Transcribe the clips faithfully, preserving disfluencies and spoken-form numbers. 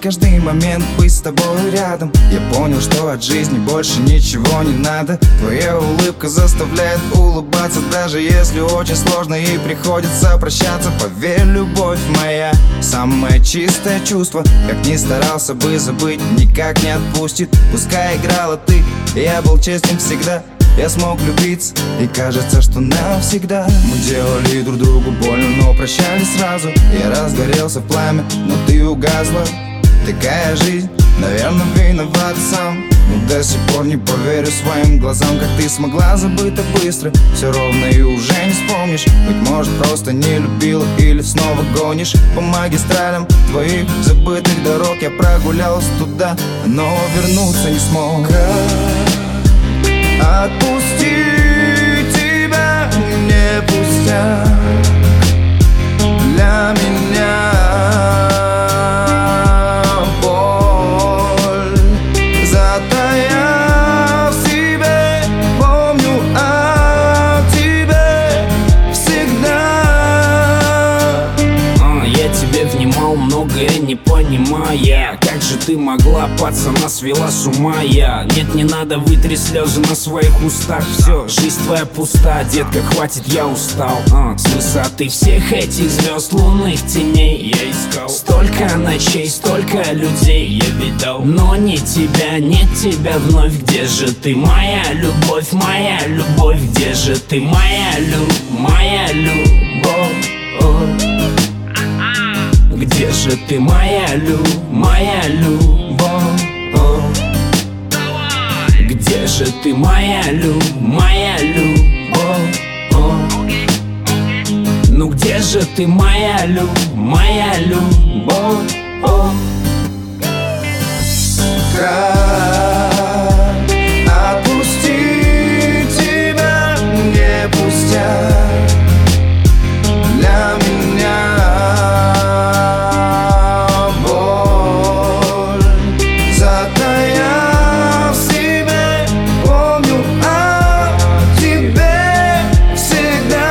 каждый момент быть с тобой рядом. Я понял, что от жизни больше ничего не надо. Твоя улыбка заставляет улыбаться, даже если очень сложно и приходится прощаться. Поверь, любовь моя, самое чистое чувство. Как ни старался бы забыть, никак не отпустит. Пускай играла ты, я был честен всегда. Я смог влюбиться, и кажется, что навсегда. Мы делали друг другу больно, но прощались сразу. Я разгорелся в пламя, но ты угасла. Такая жизнь, наверное, виноват сам. Но до сих пор не поверю своим глазам, как ты смогла забыть так быстро. Все ровно и уже не вспомнишь. Быть может, просто не любила или снова гонишь по магистралям твоих забытых дорог. Я прогулялся туда, но вернуться не смог. Отпусти тебя, не пустяк. Для меня боль, затая в себе, помню о тебе всегда. а, Я тебе внимал, многое не понимая. Как же ты могла, пацана свела с ума я. Нет, не надо, вытри слезы на своих устах. Все, жизнь твоя пуста, детка, хватит, я устал. а, С высоты всех этих звезд, лунных теней я искал. Столько ночей, столько людей я видал, но не тебя, нет тебя вновь. Где же ты, моя любовь, моя любовь? Где же ты, моя любовь, моя любовь? Где же ты, моя любовь, моя любовь? Где же ты, моя любовь, моя любовь? Ну где же ты, моя любовь, моя любовь? Как отпустить тебя, не пустяк. Для меня боль, затая в себе, помню о тебе всегда.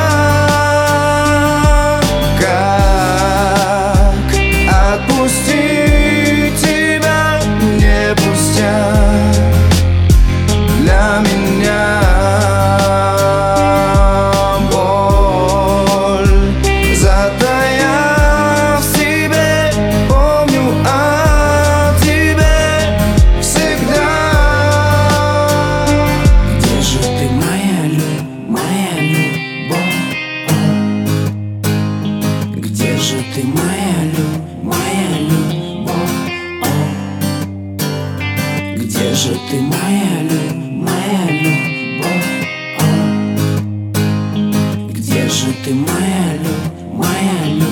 Как отпустить тебя, не пустяк. Для меня Где же ты, моя любовь, моя любовь? Где же ты, моя любовь, моя любовь? Где же ты, моя любовь, моя любовь?